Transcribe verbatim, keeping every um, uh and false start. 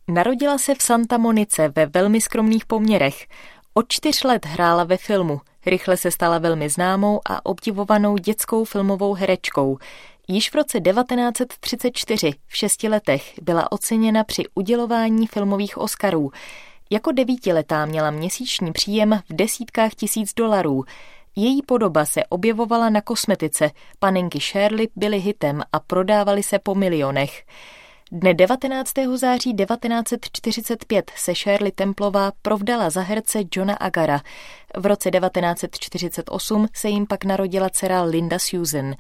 Narodila se v Santa Monice ve velmi skromných poměrech. Od čtyř let hrála ve filmu. Rychle se stala velmi známou a obdivovanou dětskou filmovou herečkou. Již v roce devatenáct set třicet čtyři, v šesti letech, byla oceněna při udělování filmových Oscarů. Jako devítiletá měla měsíční příjem v desítkách tisíc dolarů. Její podoba se objevovala na kosmetice, panenky Shirley byly hitem a prodávaly se po milionech. Dne devatenáctého září devatenáct set čtyřicet pět se Shirley Templová provdala za herce Johna Agara. V roce devatenáct set čtyřicet osm se jim pak narodila dcera Linda Susan.